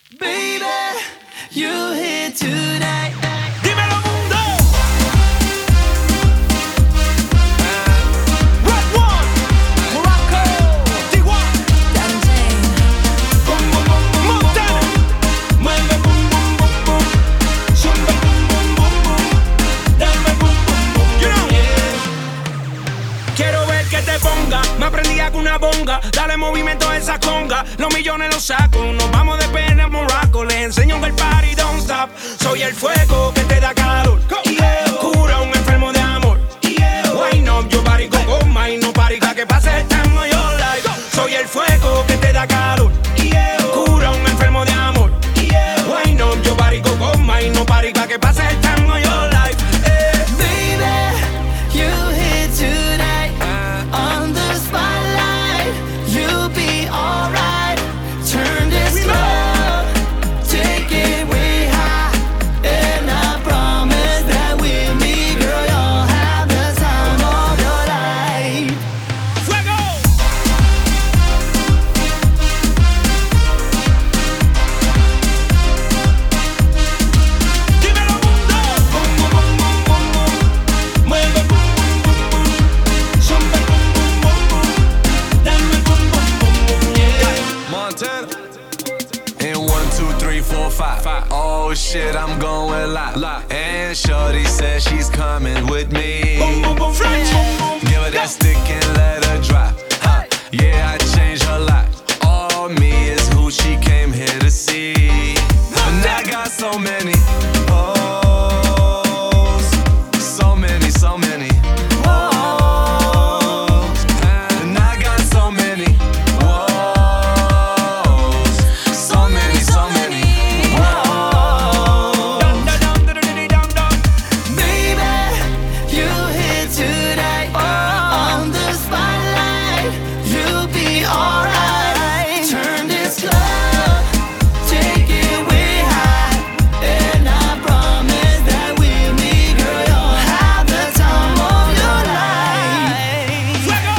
Baby, you here tonight. Dímelo, mundo. Red One, Morocco, D1, Boom, boom, boom, boom, Montana. mueve boom, boom, boom, boom. Zumba boom, boom, boom, boom. Dame boom, boom, boom, You know. yeah. Quiero ver que te ponga, me aprendí con una bonga. Dale movimiento a esa conga, los millones los saco. Nos vamos de pena a Morocco, les enseño que el party don't stop. Soy el fuego que te da calor, cura a un enfermo de amor. Wine up, yo party con goma y no party pa' que pase el time of your life. Soy el fuego que te da calor, cura a un enfermo de amor. Wine up, yo party con goma y no party pa' que pase el time of your life. Baby, you here tonight. On the spotlight, you'll be alright. Turn this club, take it way high. And I promise that with me, girl, you'll have the time of your life. Fuego. Dímelo, mundo. Boom, boom, boom, boom, boom, boom. Mueve boom, boom, boom, boom. Zumba boom, boom, boom, boom. Dame boom, boom, boom, boom, yeah. Montana. In 1, 2, 3, 4, 5. Oh shit, I'm going live. And Shorty says she's coming with me. Boom, boom, boom, French. Give her that stick and let her drop. Huh. Yeah, I changed her life. All me is who she came here to see. And I got so many hoes. So many, so many hoes. And I got so many woes. So many, so many woes. Dun, dun, dun, dun, dun, dun, dun. Baby, you here tonight. On the spotlight, you'll be alright. Turn this club, take it way high. And I promise that with me, girl, you'll have the time of your life. Fuego.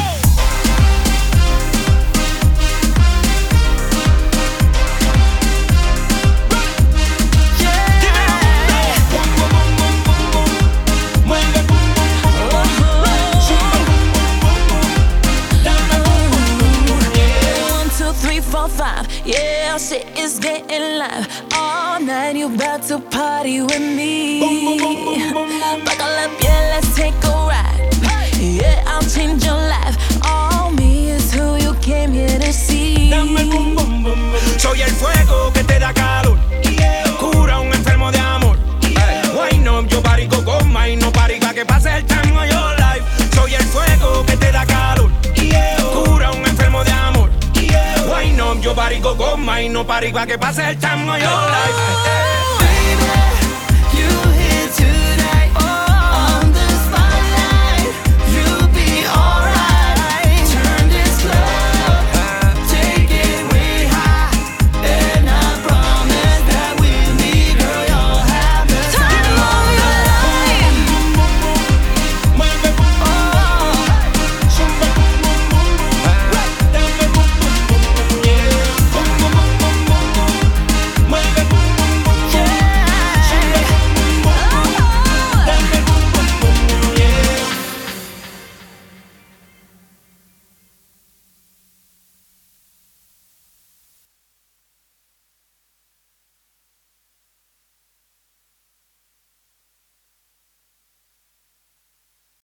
Yeah. Boom, boom, boom, boom, boom, boom. Mueve boom, boom, boom, boom. Zumba boom, boom, boom, boom. Dame boom, boom, boom, boom, yeah. 1, 2, 3, 4, 5. Yeah, shit is getting live. All night you about to party with me. Buckle up, yeah, let's take a ride. Yeah, I'll change your life. All me is who you came here to see. Dame boom, boom, boom, boom. Soy el fuego que te da calor, cura a un enfermo de amor. Wine up, yo party con goma y no party pa' que pase el time of your life. Soy el fuego que te da calor, cura a un enfermo de amor. Wine up, yo party con goma y no party pa' que pase el time of your life. Baby,